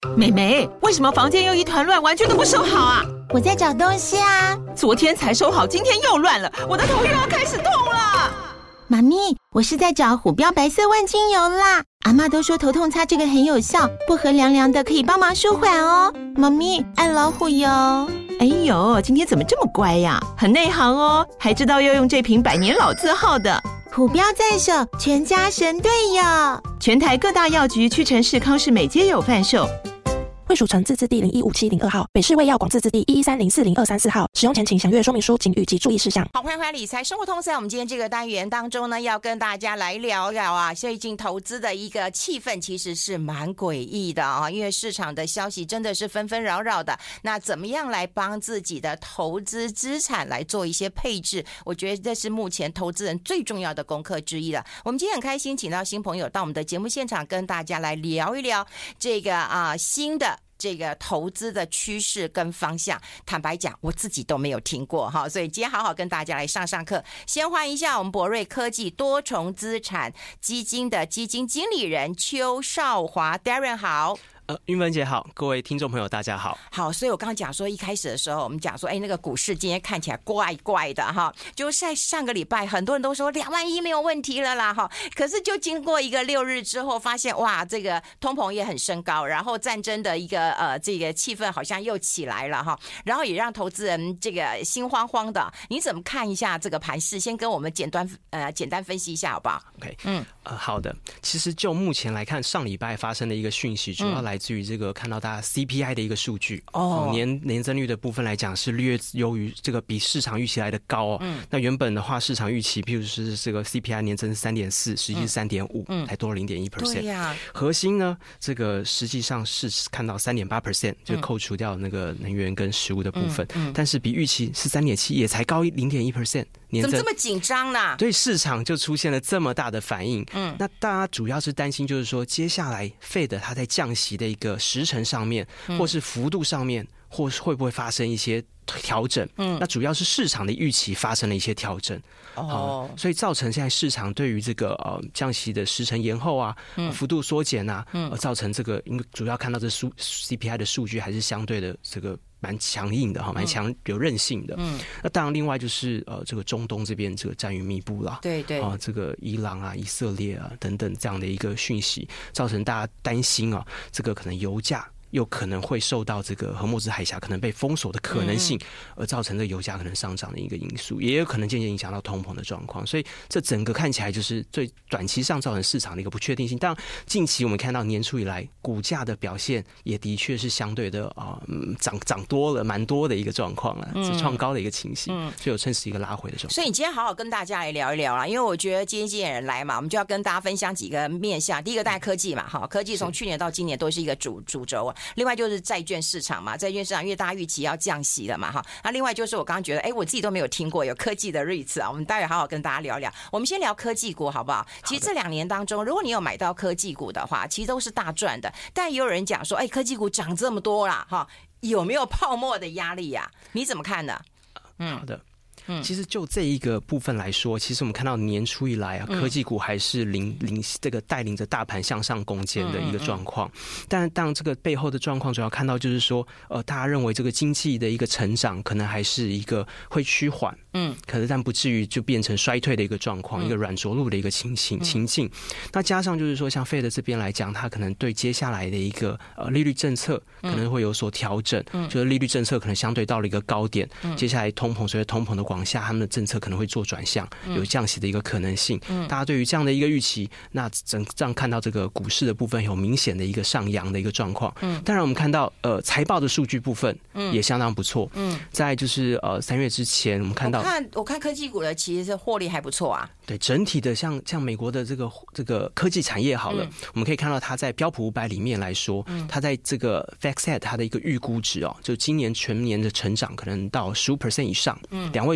妹妹，为什么房间又一团乱，完全都不收好啊？ 我在找东西啊。 昨天才收好，今天又乱了，我的头又要开始痛了。 妈咪，我是在找虎标白色万金油啦。阿嬷都说头痛擦这个很有效，薄荷凉凉的，可以帮忙舒缓哦。妈咪，爱老虎油。 哎呦，今天怎么这么乖呀？很内行哦，还知道要用这瓶百年老字号的。 虎标在手，全家神队友。 全台各大药局、屈臣氏、康士美皆有贩售。 惠蜀城自治地015702号，北市卫药广自治地113040234号。使用前请详阅说明书、警语及注意事项。 好，欢迎回来理财生活通。在我们今天这个单元当中呢，要跟大家来聊聊啊，最近投资的一个气氛其实是蛮诡异的啊，因为市场的消息真的是纷纷扰扰的。那怎么样来帮自己的投资资产来做一些配置？我觉得这是目前投资人最重要的功课之一了。我们今天很开心，请到新朋友到我们的节目现场，跟大家来聊一聊这个新的这个投资的趋势跟方向。坦白讲，我自己都没有听过哈，所以今天好好跟大家来上课。先欢迎一下我们博瑞科技多重资产基金的基金经理人邱少华 Darren 好。 韵芬姐好，各位听众朋友大家好。 好，所以我刚刚讲说，一开始的时候我们讲说，那个股市今天看起来怪怪的哈，就在上个礼拜很多人都说2万1没有问题了啦哈，可是就经过一个6日之后，发现哇，这个通膨也很升高，然后战争的一个这个气氛好像又起来了哈，然后也让投资人这个心慌慌的。你怎么看一下这个盘势？先跟我们简单分析一下好不好 ？OK， 好的。其实就目前来看，上礼拜发生的一个讯息，主要来自于这个看到大家 CPI 的一个数据年增率的部分来讲是略优于这个比市场预期来的高哦。那原本的话，市场预期譬如是这个 CPI 年增 3.4%， 实际是 3.5%，才多了 0.1%。对呀，核心呢，这个实际上是看到 3.8%， 就扣除掉那个能源跟食物的部分，但是比预期是 3.7%， 也才高 0.1%。 怎么这么紧张呢？ 对市场就出现了这么大的反应。那大家主要是担心，就是说接下来 Fed 它在降息的一个时程上面，或是幅度上面，或是会不会发生一些调整？那主要是市场的预期发生了一些调整。所以造成现在市场对于这个降息的时程延后啊，幅度缩减啊，造成这个主要看到这CPI 的数据还是相对的这个蛮强硬的哈，蛮强有韧性的。那当然另外就是这个中东这边这个战云密布啦， 对这个伊朗啊、以色列啊等等这样的一个讯息，造成大家担心啊，这个可能油价又可能会受到这个荷默兹海峡可能被封锁的可能性，而造成这个油价可能上涨的一个因素，也有可能渐渐影响到通膨的状况。所以这整个看起来就是最短期上造成市场的一个不确定性。当然，近期我们看到年初以来股价的表现也的确是相对的涨多了，蛮多的一个状况了，是创高的一个情形，所以有趁势一个拉回的状况。 所以你今天好好跟大家来聊一聊啦，因为我觉得基金经理人来嘛，我们就要跟大家分享几个面向。第一个大概科技嘛，科技从去年到今年都是一个主轴啊。另外就是债券市场嘛，债券市场因为大家预期要降息了嘛，那另外就是我刚刚觉得，我自己都没有听过有科技的 REITs 啊，我们待会好好跟大家聊聊。我们先聊科技股好不好？其实这2年当中，如果你有买到科技股的话，其实都是大赚的。但也有人讲说，科技股涨这么多啦，有没有泡沫的压力呀？你怎么看呢？ 好的。其实就这一个部分来说，其实我们看到年初以来啊，科技股还是这个带领着大盘向上攻坚的一个状况。但当这个背后的状况，主要看到就是说，大家认为这个经济的一个成长可能还是一个会趋缓，可是但不至于就变成衰退的一个状况，一个软着陆的一个情境。那加上就是说，像Fed这边来讲，它可能对接下来的一个利率政策可能会有所调整，就是利率政策可能相对到了一个高点，接下来随着通膨的往下，他们的政策可能会做转向，有降息的一个可能性。大家对于这样的一个预期，那这样看到这个股市的部分有明显的一个上扬的一个状况。当然我们看到财报的数据部分也相当不错。在就是3月之前，我们看到我看科技股的其实是获利还不错啊。 对整体的像美国的这个科技产业好了，我们可以看到它在标普500里面来说，它在这个 FactSet 它的一个预估值就今年全年的成长可能到15% 以上，2位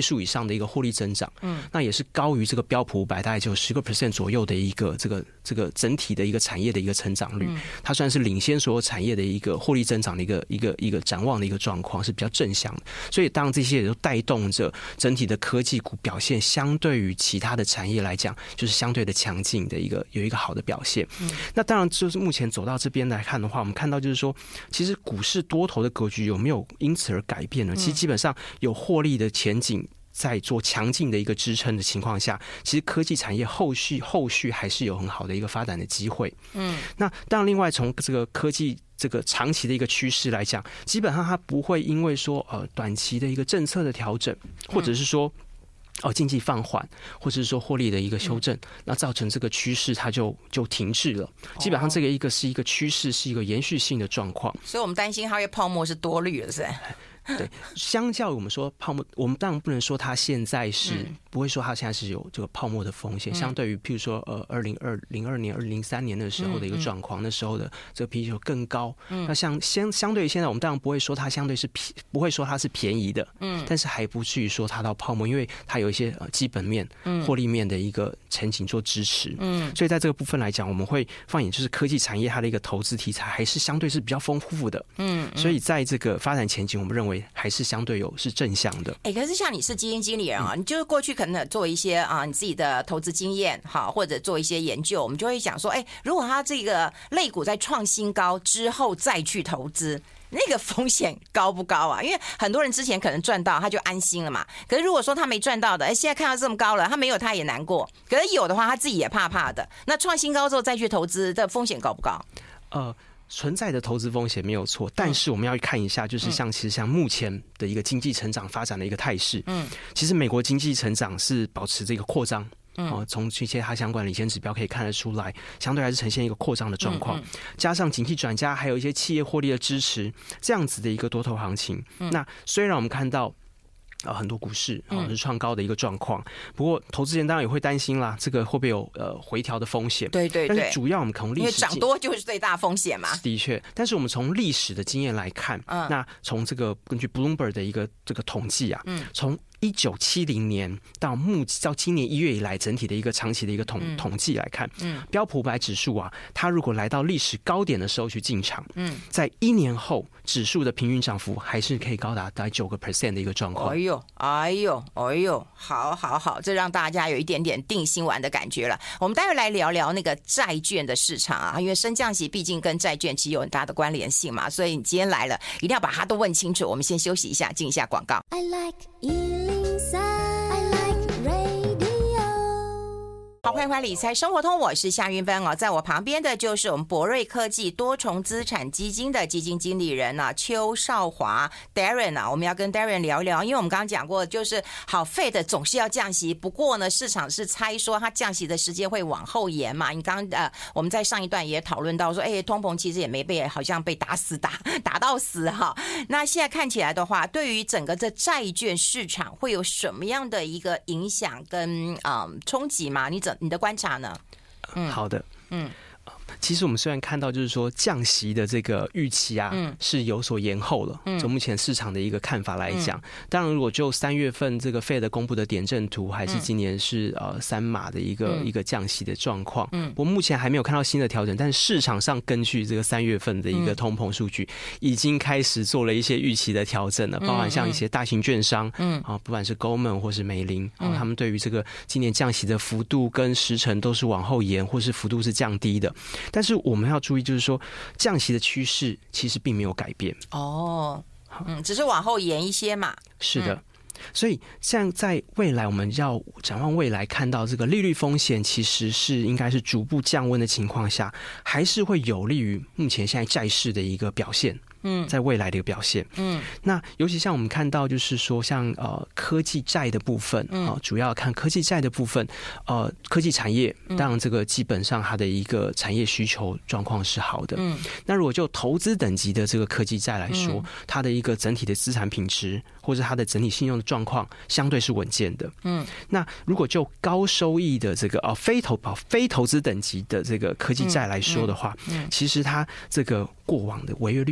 数以上的一个获利增长，那也是高于这个标普500大概就10% 左右的一个这个整体的一个产业的一个成长率，它算是领先所有产业的一个获利增长的一个展望的一个状况，是比较正向的。所以当然这些也都带动着整体的科技股表现，相对于其他的产业来讲，就是相对的强劲的有一个好的表现。那当然就是目前走到这边来看的话，我们看到就是说，其实股市多头的格局有没有因此而改变呢？其实基本上有获利的前景在做强劲的一个支撑的情况下，其实科技产业后续还是有很好的一个发展的机会。那当然另外从这个科技这个长期的一个趋势来讲，基本上它不会因为说短期的一个政策的调整，或者是说经济放缓，或者是说获利的一个修正，那造成这个趋势它就停滞了。基本上这个是一个趋势，是一个延续性的状况。 所以我们担心它会泡沫是多虑了，是吧？ 对，相较于我们说泡沫，我们当然不能说它现在是不会说它现在是有这个泡沫的风险。相对于譬如说2002年、2003年的时候的一个状况，那时候的这个啤酒更高。那相对于现在，我们当然不会说它相对是不会说它是便宜的，但是还不至于说它到泡沫，因为它有一些基本面、获利面的一个前景做支持。所以在这个部分来讲，我们会放眼就是科技产业它的一个投资题材还是相对是比较丰富的。所以在这个发展前景，我们认为还是相对是正向的。 可是像你是基金经理人你就是过去可能做一些你自己的投资经验或者做一些研究，我们就会讲说，如果他这个类股在创新高之后再去投资，那个风险高不高啊？因为很多人之前可能赚到他就安心了嘛，可是如果说他没赚到的，现在看到这么高了，他没有他也难过，可是有的话他自己也怕怕的。那创新高之后再去投资的风险高不高？ 存在的投资风险没有错，但是我们要看一下，就是其实像目前的一个经济成长发展的一个态势。其实美国经济成长是保持这个扩张。从这些它相关的领先指标可以看得出来，相对还是呈现一个扩张的状况，加上景气转佳，还有一些企业获利的支持，这样子的一个多头行情。那虽然我们看到很多股市是创高的一个状况，不过投资人当然也会担心啦，这个会不会有回调的风险？对。但是主要我们从历史， 因为涨多就是最大风险嘛。 的确，但是我们从历史的经验来看，那从这个根据 Bloomberg 的一个这个统计从1970年到今年1月以来，整体的一个长期的一个统计来看，标普500指数它如果来到历史高点的时候去进场，在1年后指数的平均涨幅还是可以高达大概9% 的一个状况。 哎呦，好，这让大家有一点点定心丸的感觉了。我们待会来聊聊那个债券的市场因为升降息毕竟跟债券其实有很大的关联性嘛，所以你今天来了，一定要把它都问清楚。我们先休息一下，进一下广告。 I like 103, I like radio。 好，欢迎回来理财生活通，我是夏云芬在我旁边的就是我们博瑞科技多重资产基金的基金经理人邱少华 Darren 我们要跟 Darren 聊一聊，因为我们刚刚讲过，就是好 Fed 总是要降息，不过呢市场是猜说它降息的时间会往后延嘛。你刚我们在上一段也讨论到说，通膨其实也没被好像被打到死那现在看起来的话，对于整个这债券市场会有什么样的一个影响跟冲击吗？你的观察呢？ 好的，其实我们虽然看到就是说降息的这个预期是有所延后了，从目前市场的一个看法来讲，当然如果就3月份这个 Fed 公布的点阵图，还是今年是3码的一个降息的状况。我目前还没有看到新的调整，但是市场上根据这个3月份的一个通膨数据，已经开始做了一些预期的调整了，包含像一些大型券商，不管是 Goldman 或是美林，他们对于这个今年降息的幅度跟时程都是往后延，或是幅度是降低的。但是我们要注意，就是说降息的趋势其实并没有改变只是往后延一些嘛。 是的。所以像在未来，我们要展望未来，看到这个利率风险其实是应该是逐步降温的情况下，还是会有利于目前现在债市的一个表现。在未来的一个表现。那尤其像我们看到就是说像科技债的部分主要看科技债的部分科技产业当然这个基本上它的一个产业需求状况是好的。那如果就投资等级的这个科技债来说，它的一个整体的资产品质或者它的整体信用的状况相对是稳健的。那如果就高收益的这个非投资等级的这个科技债来说的话，其实它这个过往的违约率也是相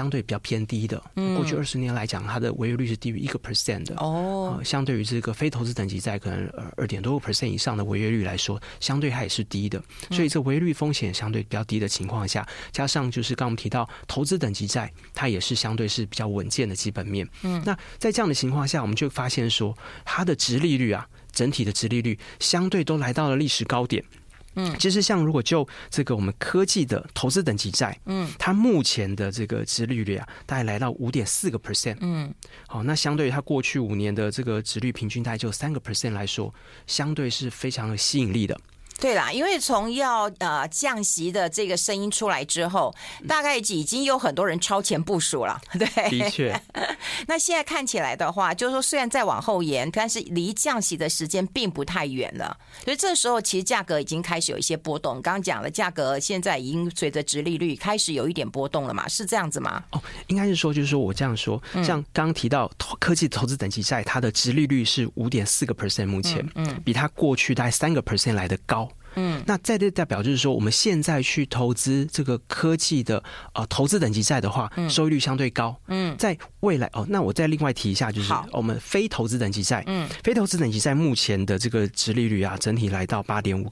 相对比较偏低的。过去20年来讲，它的违约率是低于1% 的。相对于这个非投资等级债可能2.多%以上的违约率来说，相对它也是低的。所以这违约率风险相对比较低的情况下，加上就是刚刚我们提到投资等级债，它也是相对是比较稳健的基本面。那在这样的情况下，我们就发现说，它的殖利率啊，整体的殖利率相对都来到了历史高点。其实像如果就这个我们科技的投资等级债，它目前的这个殖利率啊，大概来到5.4%。好，那相对于它过去5年的这个殖率平均大概就3% 来说，相对是非常有吸引力的。 对啦，因为从要降息的这个声音出来之后，大概已经有很多人超前部署了，对， 的确。 那现在看起来的话，就是说虽然再往后延，但是离降息的时间并不太远了，所以这时候其实价格已经开始有一些波动。刚刚讲了，价格现在已经随着殖利率开始有一点波动了嘛，是这样子吗？ 应该是说，就是说我这样说，像刚刚提到科技投资等级债，它的殖利率是5.4%，目前，比它过去大概3% 来的高。那在这代表就是说，我们现在去投资这个科技的投资等级债的话，收益率相对高。在未来那我再另外提一下，就是我们非投资等级债，非投资等级债目前的这个殖利率啊，整体来到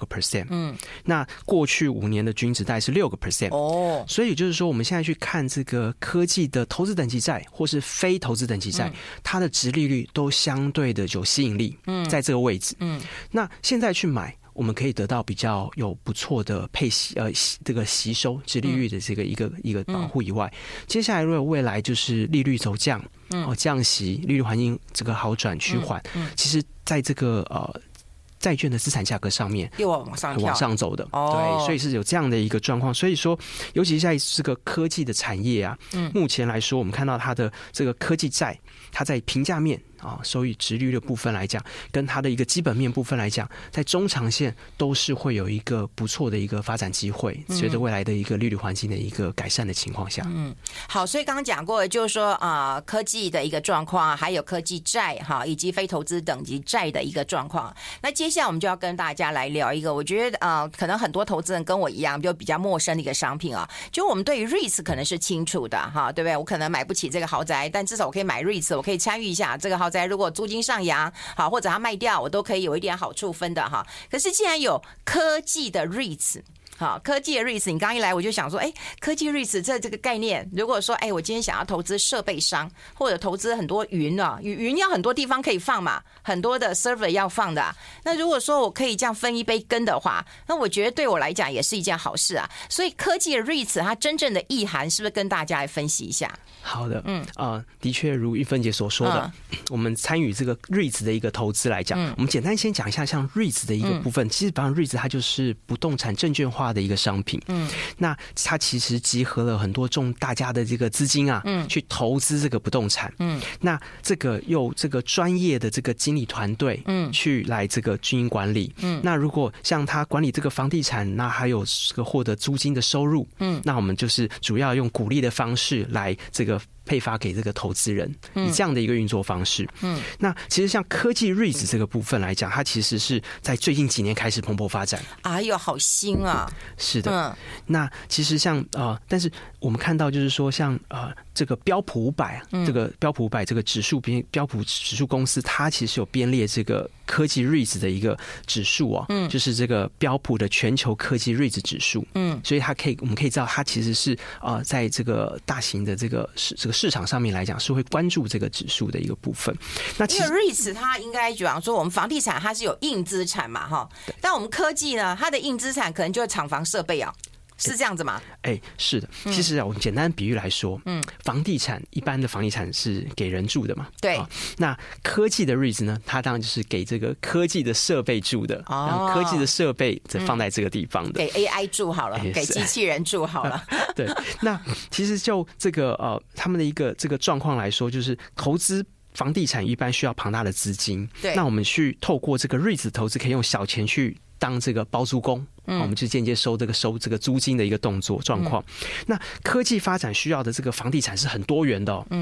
8.5%。那过去5年的均值大概是6%。所以就是说，我们现在去看这个科技的投资等级债或是非投资等级债，它的殖利率都相对的有吸引力。在这个位置。那现在去买，我们可以得到比较有不错的这个吸收殖利率的这个一个保护以外，接下来如果未来就是利率走降，降息，利率环境这个好转趋缓，其实在这个债券的资产价格上面又往上走的。对，所以是有这样的一个状况。所以说，尤其是在这个科技的产业啊，目前来说，我们看到它的这个科技债，它在评价面收益殖利率的部分来讲，跟它的一个基本面部分来讲，在中长线都是会有一个不错的一个发展机会，随着未来的一个利率环境的一个改善的情况下。 好，所以刚刚讲过，就是说科技的一个状况，还有科技债以及非投资等级债的一个状况。那接下来我们就要跟大家来聊一个，我觉得可能很多投资人跟我一样，就比较陌生的一个商品就我们对于 REITs 可能是清楚的对不对？我可能买不起这个豪宅，但至少我可以买 REITs， 我可以参与一下这个豪宅，如果租金上扬或者它卖掉，我都可以有一点好处分的可是既然有科技的 REITs，科技的 REITs， 你刚一来我就想说，科技 REITs 这个概念，如果说我今天想要投资设备商，或者投资很多云要很多地方可以放嘛，很多的 server 要放的那如果说我可以这样分一杯羹的话，那我觉得对我来讲也是一件好事啊。所以科技的 REITs 它真正的意涵是不是跟大家来分析一下？ 好的，的确如玉芬姐所说的，我们参与这个 REITs 的一个投资来讲，我们简单先讲一下像 REITs 的一个部分。其实，比方 REITs 它就是不动产证券化的一个商品。那它其实集合了很多大家的这个资金去投资这个不动产。那这个用这个专业的这个经理团队去来这个经营管理。那如果像他管理这个房地产，那还有这个获得租金的收入。那我们就是主要用鼓励的方式来这个配发给这个投资人，以这样的一个运作方式。那其实像科技 REITs 这个部分来讲，它其实是在最近几年开始蓬勃发展。 哎呦，好新啊！ 是的，那其实像但是我们看到就是说，像这个标普500，这个标普500这个标普指数公司，它其实有编列这个科技 REITs 的一个指数就是这个标普的全球科技 REITs 指数。所以我们可以知道，它其实是在这个大型的这个市场上面来讲，是会关注这个指数的一个部分。那其实因为 REITs 它应该比方说我们房地产它是有硬资产嘛但我们科技呢，它的硬资产可能就是厂房设备是这样子吗？ 是的。其实我们简单比喻来说，房地产一般的房地产是给人住的嘛， 对。 那科技的 REITs 呢，它当然就是给这个科技的设备住的，让科技的设备放在这个地方的， 给 AI 住好了，给机器人住好了。 对。那其实就这个他们的一个这个状况来说，就是投资房地产一般需要庞大的资金，对。那我们去透过这个 REITs 投资，可以用小钱去当这个包租公，我们就间接收这个租金的一个动作状况。那科技发展需要的这个房地产是很多元的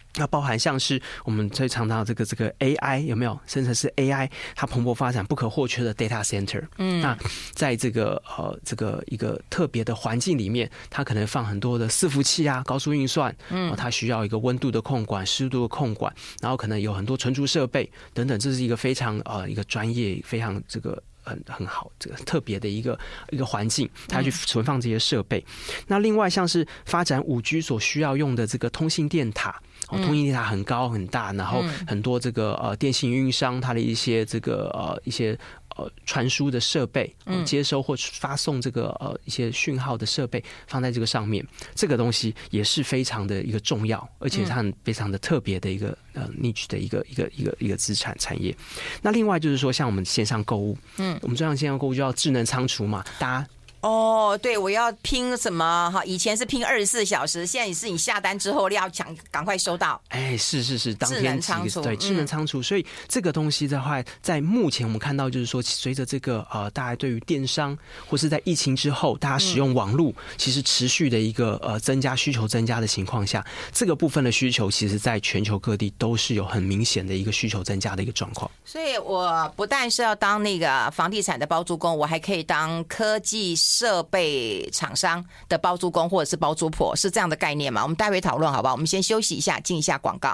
那包含像是我们最常到这个 AI 有没有生成式 AI 它蓬勃发展不可或缺的 data center， 那在这个一个特别的环境里面，它可能放很多的伺服器啊，高速运算，它需要一个温度的控管、湿度的控管，然后可能有很多存储设备等等，这是一个非常一个专业非常这个。很好，这个特别的一个环境，它去存放这些设备。那另外像是发展5G 所需要用的这个通信电塔，通信电塔很高很大，然后很多这个电信运营商它的一些这个一些传输的设备，接收或发送这个一些讯号的设备放在这个上面，这个东西也是非常的一个重要，而且它非常的特别的一个niche 的一个资产产业。那另外就是说，像我们线上购物，我们这样线上购物就要智能仓储嘛，大家。 对，我要拼什么哈？以前是拼24小时，现在是你下单之后要赶快收到。 是，当天对智能仓储，所以这个东西的话，在目前我们看到就是说，随着这个大家对于电商或是在疫情之后，大家使用网络，其实持续的一个需求增加的情况下，这个部分的需求，其实在全球各地都是有很明显的一个需求增加的一个状况。 所以我不但是要当那个房地产的包租公，我还可以当科技设备厂商的包租公或者是包租婆，是这样的概念吗？我们待会讨论好不好？我们先休息一下，进一下广告。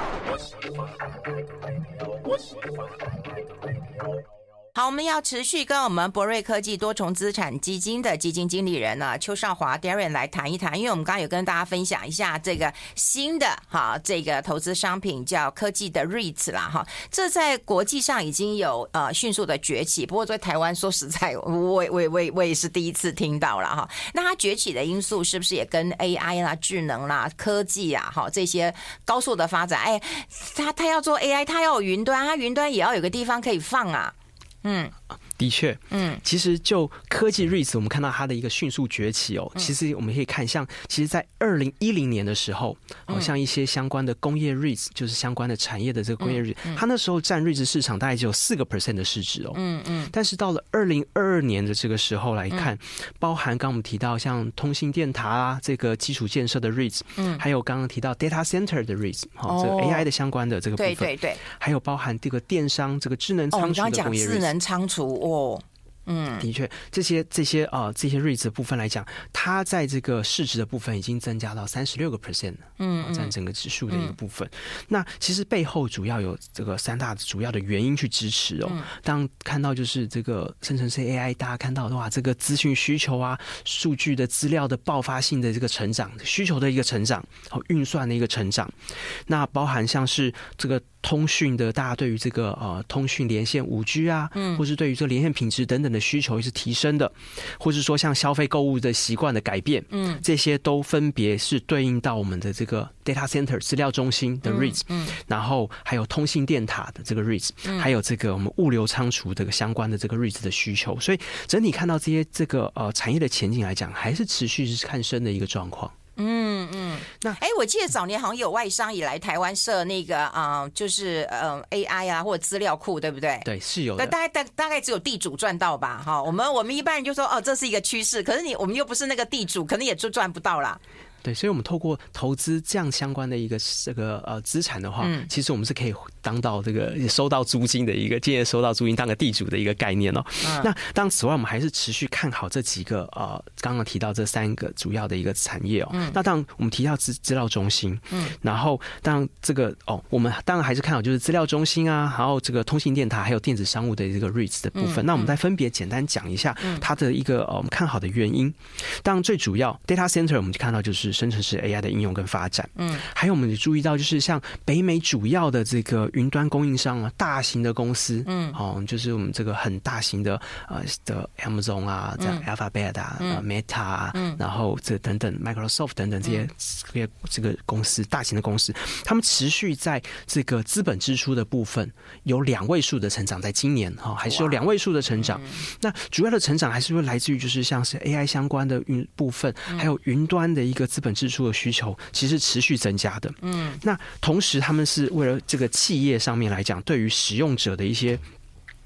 好，我们要持续跟我们博瑞科技多重资产基金的基金经理人呢邱少华 Darren 来谈一谈，因为我们刚刚有跟大家分享一下这个新的这个投资商品叫科技的 REITs 啦这在国际上已经有迅速的崛起，不过在台湾说实在我也是第一次听到了那它崛起的因素是不是也跟 AI 啦、智能啦、科技啊这些高速的发展？它要做 AI， 它要有云端，它云端也要有个地方可以放啊。 的确，其实就科技 REITs 我们看到它的一个迅速崛起其实我们可以看其实在2010年的时候像一些相关的工业 REITs 就是相关的产业的这个工业 REITs它那时候占 REITs 市场大概只有4% 的市值但是到了2022年的这个时候来看包含刚刚我们提到像通信电塔啊这个基础建设的 REITs还有刚刚提到 data center 的 REITs 这个 AI 的相关的这个部分对还有包含这个电商这个智能仓储的工业 REITs 智能仓储的确，这些 REITs 的部分来讲，它在这个市值的部分已经增加到36%了，占整个指数的一个部分。那其实背后主要有这个3大主要的原因去支持当看到就是这个生成式 AI， 大家看到的话，这个资讯需求啊、数据的资料的爆发性的这个成长、需求的一个成长、运算的一个成长，那包含像是这个通讯的，大家对于这个通讯连线 5G 啊，或是对于这个连线品质等等的需求是提升的，或是说像消费购物的习惯的改变，这些都分别是对应到我们的这个 data center 资料中心的 REITs，然后还有通信电塔的这个 REITs，还有这个我们物流仓储这个相关的这个 REITs 的需求，所以整体看到这些这个产业的前景来讲，还是持续是看升的一个状况。 那我记得早年好像有外商也来台湾设那个就是AI 啊或者资料库，对不对？ 对，是有的。 大概只有地主赚到吧？我们一般人就说这是一个趋势，可是我们又不是那个地主，可能也就赚不到啦。 对，所以我们透过投资这样相关的一个这个资产的话，其实我们是可以当到这个收到租金的一个，借收到租金当个地主的一个概念那当此外，我们还是持续看好这几个刚刚提到这3个主要的一个产业那当然我们提到资料中心，然后当然这个我们当然还是看好就是资料中心啊，然后这个通信电塔还有电子商务的这个 REITs 的部分。那我们再分别简单讲一下它的一个我们看好的原因。当然最主要 data center 我们就看到就是生成式 AI 的应用跟发展，还有我们也注意到就是像北美主要的这个云端供应商大型的公司，就是我们这个很大型的的 Amazon 啊，这样 Alphabet 啊，Meta 啊，然后这等等 Microsoft 等等这些这个公司大型的公司，他们持续在这个资本支出的部分有2位数的成长，在今年还是有2位数的成长。那主要的成长还是会来自于就是像是 AI 相关的部分，还有云端的一个资本支出的需求，其实持续增加的。那同时他们是为了这个企业上面来讲，对于使用者的一些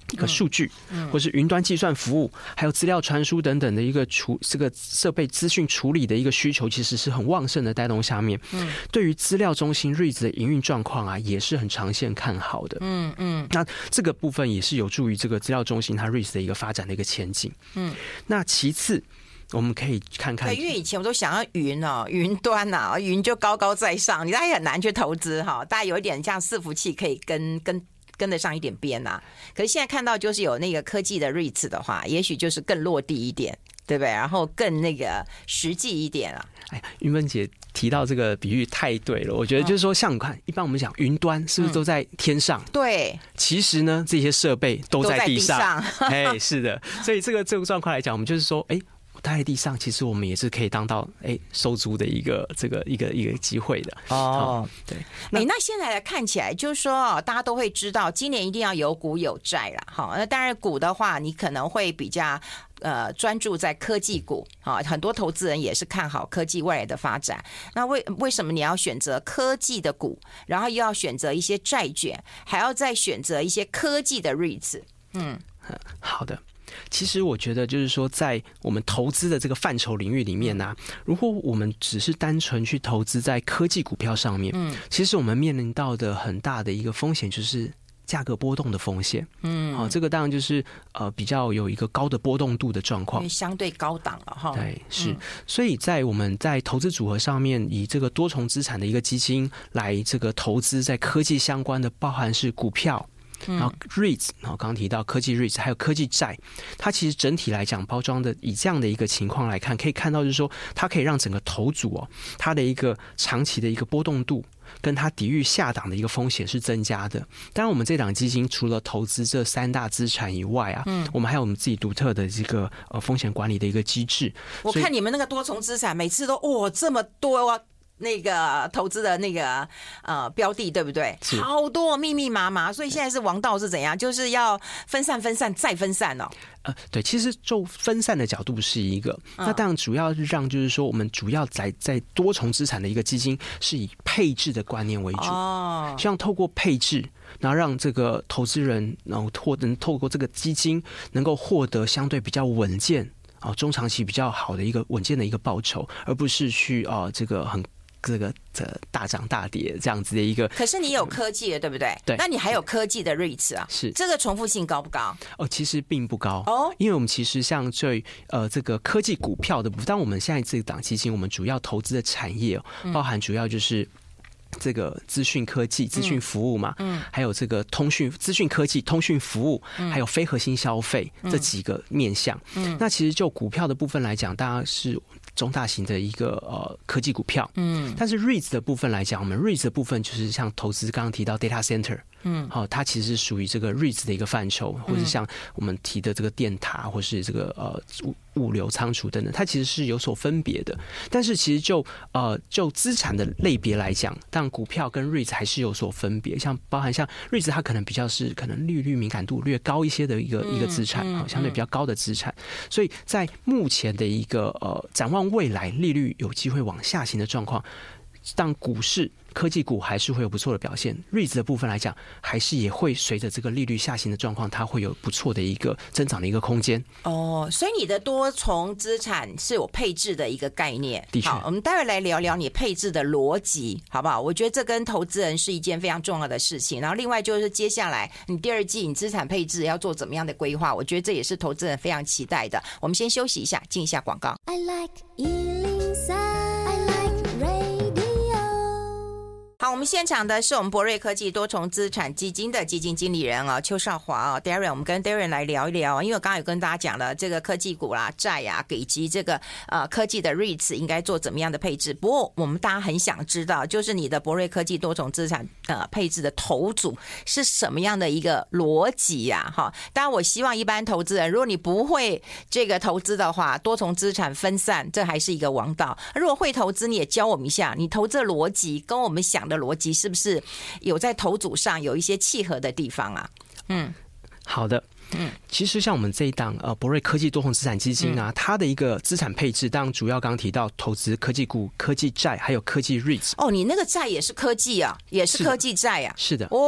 一个数据，或是云端计算服务，还有资料传输等等的一个这个设备资讯处理的一个需求，其实是很旺盛的带动下面，对于资料中心 REITs 的营运状况啊，也是很长线看好的。那这个部分也是有助于这个资料中心它 REITs 的一个发展的一个前景。那其次，我们可以看看， 因为以前我都想要云端啊，云就高高在上，你大概很难去投资哈，大概有一点像伺服器可以跟得上一点边啊。可是现在看到就是有那个科技的 REITs 的话，也许就是更落地一点，对不对？然后更那个实际一点啊。 哎，云芬姐提到这个比喻太对了，我觉得就是说，像你看，一般我们讲云端是不是都在天上？对，其实呢，这些设备都在地上。哎，是的，所以这个状况来讲，我们就是说，哎。待在地上，其实我们也是可以当到收租的一个机会的对。 那现在看起来就是说，大家都会知道，今年一定要有股有债啦。好，那当然股的话，你可能会比较专注在科技股啊，很多投资人也是看好科技未来的发展。那为什么你要选择科技的股，然后又要选择一些债券，还要再选择一些科技的 REITs？ 好的。其实我觉得就是说，在我们投资的这个范畴领域里面啊，如果我们只是单纯去投资在科技股票上面，其实我们面临到的很大的一个风险就是价格波动的风险。这个当然就是比较有一个高的波动度的状况，因为相对高档了哈。 对，是。所以在我们在投资组合上面，以这个多重资产的一个基金来这个投资在科技相关的，包含是股票。然后 REITs， 然后刚刚提到科技 REITs， 还有科技债，它其实整体来讲包装的以这样的一个情况来看，可以看到就是说，它可以让整个投组它的一个长期的一个波动度，跟它抵御下档的一个风险是增加的。当然，我们这档基金除了投资这3大资产以外啊，我们还有我们自己独特的这个风险管理的一个机制。 我看你们那个多重资产，每次都这么多啊。那个投资的那个标的，对不对？好多密密麻麻，所以现在是王道是怎样？就是要分散再分散哦。 对，其实就分散的角度是一个，那当然主要是让就是说，我们主要在多重资产的一个基金是以配置的观念为主，希望透过配置，然后让这个投资人然后透过这个基金能够获得相对比较稳健中长期比较好的一个稳健的一个报酬，而不是去这个很。这个大涨大跌这样子的一个， 可是你有科技的，对不对？ 对， 那你还有科技的 REITs 啊？是这个重复性高不高？ 其实并不高因为我们其实像这个科技股票的部分，当我们现在这档基金，我们主要投资的产业包含主要就是这个资讯科技、资讯服务嘛，还有这个资讯科技、通讯服务，还有非核心消费这几个面向。那其实就股票的部分来讲，当然是中大型的一个科技股票，但是 REITs 的部分来讲，我们 REITs 的部分就是像投资刚刚提到 data center，它其实是属于这个 REITs 的一个范畴，或者像我们提的这个电塔，或是这个物流仓储等等，它其实是有所分别的。但是其实就资产的类别来讲，但股票跟 REITs 还是有所分别，包含像 REITs 它可能比较是可能利率敏感度略高一些的一个资产，相对比较高的资产，所以在目前的一个展望未来利率有机会往下行的状况，当股市科技股还是会有不错的表现 ，REITs 的部分来讲，还是也会随着这个利率下行的状况，它会有不错的一个增长的一个空间。 所以你的多重资产是有配置的一个概念。 的确， 好，我们待会来聊聊你配置的逻辑，好不好？我觉得这跟投资人是一件非常重要的事情。然后另外就是接下来你第2季你资产配置要做怎么样的规划，我觉得这也是投资人非常期待的。我们先休息一下，进一下广告。 I like 103I like radio。 好，我们现场的是我们博瑞科技多重资产基金的基金经理人邱少华Darren， 我们跟 Darren 来聊一聊，因为我刚刚有跟大家讲了这个科技股啦、债啊，以及这个科技的 REITs 应该做怎么样的配置。不过我们大家很想知道，就是你的博瑞科技多重资产配置的投组是什么样的一个逻辑啊？当然我希望一般投资人，如果你不会这个投资的话，多重资产分散这还是一个王道。如果会投资，你也教我们一下，你投资的逻辑跟我们想的逻辑是不是有在投组上有一些契合的地方啊？ 好的。其实像我们这一档博瑞科技多重资产基金啊，它的一个资产配置，当然主要刚刚提到投资科技股、科技债，还有科技 REITs。 你那个债也是科技啊，也是科技债啊？ 是的。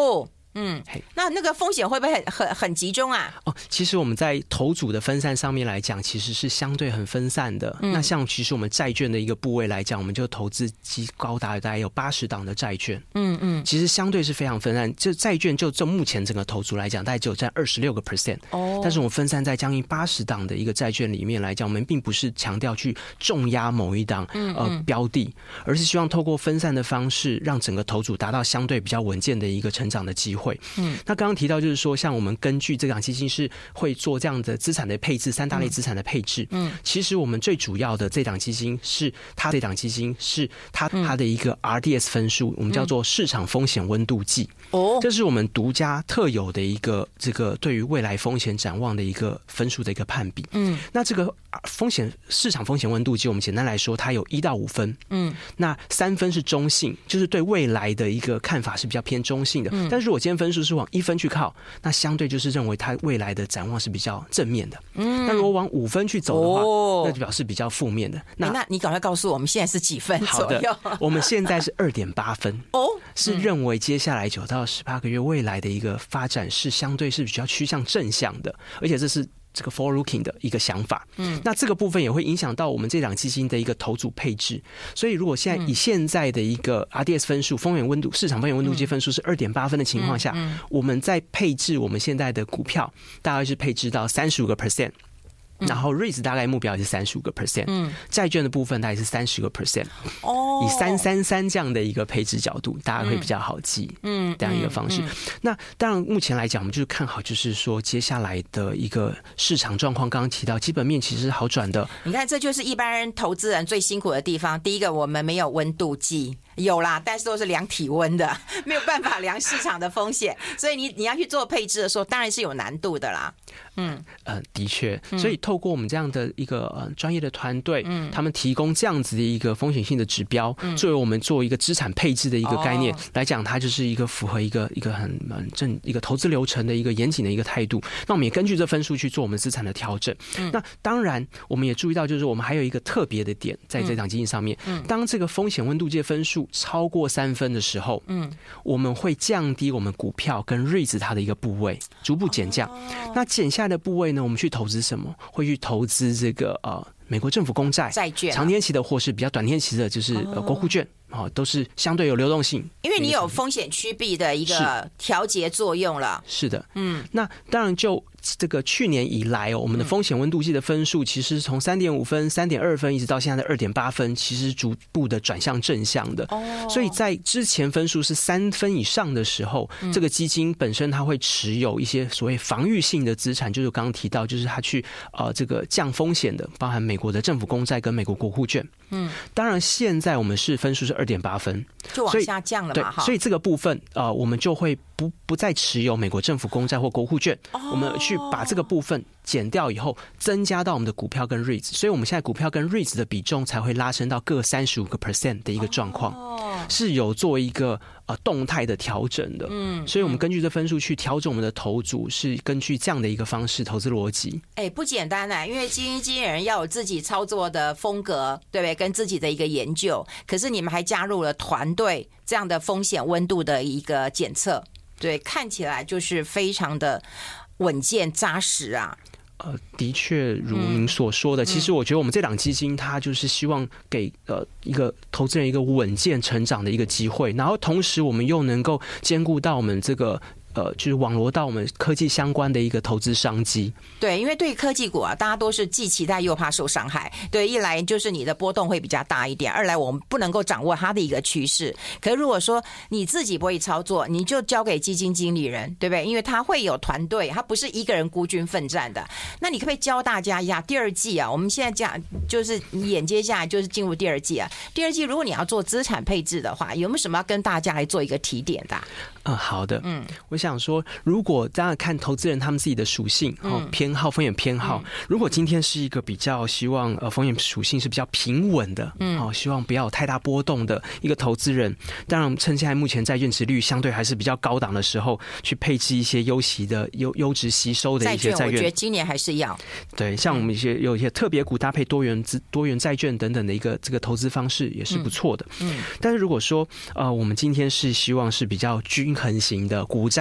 那个风险会不会很集中啊？ 其实我们在投组的分散上面来讲，其实是相对很分散的。那像其实我们债券的一个部位来讲，我们就投资高达大概有80档的债券。其实相对是非常分散。这债券就目前整个投组来讲，大概只有占26%。但是我们分散在将近80档的一个债券里面来讲，我们并不是强调去重压某一档标的，而是希望透过分散的方式，让整个投组达到相对比较稳健的一个成长的机会。那刚刚提到就是说，像我们根据这档基金是会做这样的资产的配置，3大类资产的配置。其实我们最主要的这档基金是它的一个 RDS 分数，我们叫做市场风险温度计。这是我们独家特有的一个这个对于未来风险展望的一个分数的一个判比。那这个市场风险温度计，我们简单来说，它有1到5分。那3分是中性，就是对未来的一个看法是比较偏中性的。但是如果今天分数是往1分去靠，那相对就是认为它未来的展望是比较正面的。那如果往5分去走的话，那就表示比较负面的。 那你赶快告诉我们现在是几分左右？ 好的，我们现在是2.8分。是认为接下来9到18个月未来的一个发展是相对是比较趋向正向的，而且这是这个 forward looking 的一个想法。那这个部分也会影响到我们这档基金的一个投组配置。所以如果现在以现在的一个 RDS 分数市场风险温度计分数是2.8分的情况下，我们在配置我们现在的股票大概是配置到35%。然后 REITs 大概目标也是35%，债券的部分大概是30%。以333这样的一个配置角度，大家会比较好记。这样一个方式。那当然，目前来讲，我们就是看好，就是说接下来的一个市场状况，刚刚提到基本面其实是好转的。 你看，这就是一般人投资人最辛苦的地方。第一个，我们没有温度计。有啦，但是都是量体温的，没有办法量市场的风险，所以你要去做配置的时候，当然是有难度的啦。 的确，所以透过我们这样的一个专业的团队，他们提供这样子的一个风险性的指标，作为我们做一个资产配置的一个概念来讲，它就是一个符合一个很一个投资流程的一个严谨的一个态度。那我们也根据这分数去做我们资产的调整。那当然，我们也注意到，就是我们还有一个特别的点，在这档基金上面，当这个风险温度计分数超过3分的时候，我们会降低我们股票跟 REITs 它的一个部位，逐步减降。那减下来的部位呢，我们去投资什么？会去投资这个美国政府公债、 债券、 长天期的或是比较短天期的，就是国库券。都是相对有流动性， 因为你有风险趋避的一个调节作用了。 是的，那当然就这个去年以来我们的风险温度计的分数其实从3.5分、3.2分一直到现在的2.8分，其实逐步的转向正向的。所以在之前分数是3分以上的时候，这个基金本身它会持有一些所谓防御性的资产，就是刚刚提到，就是它去这个降风险的，包含美国的政府公债跟美国国库券。当然现在我们是分数是2.8分， 就往下降了嘛。 所以这个部分我们就会不再持有美国政府公债或国库券，我们去把这个部分减掉以后，增加到我们的股票跟 REITs， 所以我们现在股票跟 REITs 的比重才会拉升到各35% 的一个状况，是有做一个动态的调整的。所以我们根据这分数去调整我们的投组，是根据这样的一个方式投资逻辑。 不简单因为基金经理人要有自己操作的风格，对不对？跟自己的一个研究，可是你们还加入了团队这样的风险温度的一个检测，对，看起来就是非常的稳健扎实啊。 的确如您所说的，其实我觉得我们这档基金它就是希望给一个投资人一个稳健成长的一个机会，然后同时我们又能够兼顾到我们这个就是网罗到我们科技相关的一个投资商机。 对，因为对科技股大家都是既期待又怕受伤害。对，一来就是你的波动会比较大一点，二来我们不能够掌握它的一个趋势。可是如果说你自己不会操作，你就交给基金经理人，对不对？因为他会有团队，他不是一个人孤军奋战的。那你可不可以教大家一下第二季我们现在讲就是眼接下来就是进入第二季第二季如果你要做资产配置的话，有没有什么要跟大家来做一个提点的？ 好的。我想说，如果大家看投资人他们自己的属性偏好、风险偏好，如果今天是一个比较希望风险属性是比较平稳的，希望不要有太大波动的一个投资人，当然趁现在目前债券殖利率相对还是比较高档的时候，去配置一些优息的优质吸收的一些债券。 我觉得今年还是要对，像我们有一些特别股搭配多元债券等等的一个这个投资方式也是不错的。但是如果说我们今天是希望是比较均衡型的股债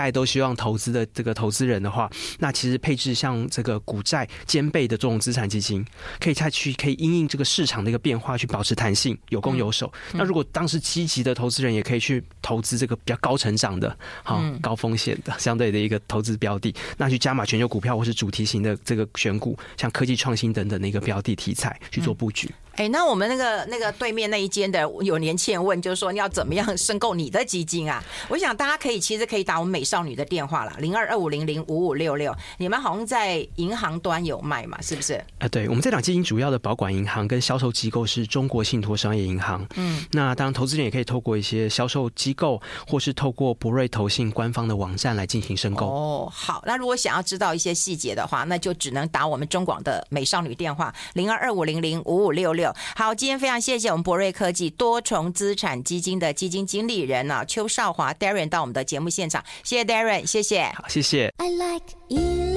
代都希望投资的这个投资人的话，那其实配置像这个股债兼备的这种资产基金，可以因应这个市场的一个变化去保持弹性，有攻有守。那如果当时积极的投资人也可以去投资这个比较高成长的、高风险的相对的一个投资标的，那去加码全球股票或是主题型的这个选股，像科技创新等等的一个标的题材去做布局。 那我们那个对面那一间的有年轻人问，就是说你要怎么样申购你的基金啊？我想大家其实可以打我们美少女的电话啦，0225005566，你们好像在银行端有卖嘛，是不是？ 对，我们这档基金主要的保管银行跟销售机构是中国信托商业银行。那当然投资人也可以透过一些销售机构，或是透过博瑞投信官方的网站来进行申购。 好，那如果想要知道一些细节的话，那就只能打我们中广的美少女电话0225005566。好，今天非常谢谢我们博瑞科技多重资产基金的基金经理人邱少华 Darren 到我们的节目现场，谢谢 Darren， 谢谢。 好，谢谢。 I like